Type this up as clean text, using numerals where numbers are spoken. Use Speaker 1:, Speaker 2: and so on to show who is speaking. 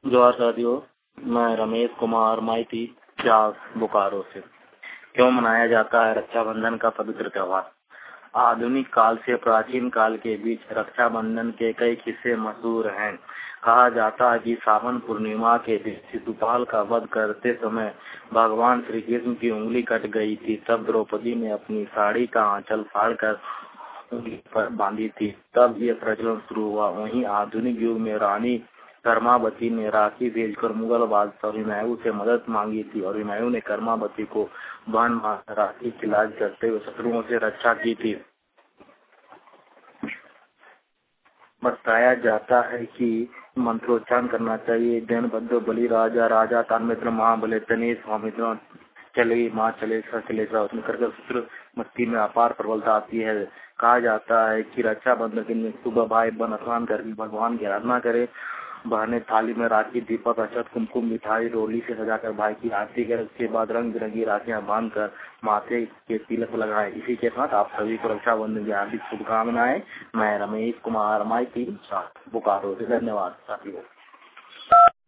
Speaker 1: जोहार साथियों, मैं रमेश कुमार माइती बोकारो से। क्यों मनाया जाता है रक्षाबंधन का पवित्र त्योहार? आधुनिक काल से प्राचीन काल के बीच रक्षाबंधन के कई किस्से मशहूर हैं। कहा जाता है कि सावन पूर्णिमा के दिन शिशुपाल का वध करते समय भगवान श्री कृष्ण की उंगली कट गई थी। तब द्रौपदी ने अपनी साड़ी का आंचल फाड़कर उंगली पर बांधी थी। तब ये प्रचलन शुरू हुआ। वहीं आधुनिक युग में रानी कर्मावती ने राखी भेजकर मुगल बादशाह हुमायूं से मदद मांगी थी और हुमायूं ने कर्मावती को बाण मार राखी की लाज करते हुए शत्रुओं से रक्षा की थी। बताया जाता है कि मंत्रोच्चारण करना चाहिए। जैन बद्ध बलि राजा राजा तान्मित्र महाबले तने स्वामित्र चले माँ चले चले करके सूत्र मस्ती में अपार प्रबलता आती है। कहा जाता है कि रक्षाबंधन के दिन सुबह भाई बन स्नान करके भगवान की आराधना करे। बहने थाली में राखी, दीपक, अक्षत, कुमकुम, मिठाई, रोली से सजाकर भाई की आरती करें। उसके बाद रंग बिरंगी राखियां बांधकर माथे के तिलक लगाएं। इसी के साथ आप सभी को रक्षाबंधन की हार्दिक शुभकामनाएं। मैं रमेश कुमार माइती बोकारो से। धन्यवाद साथियों।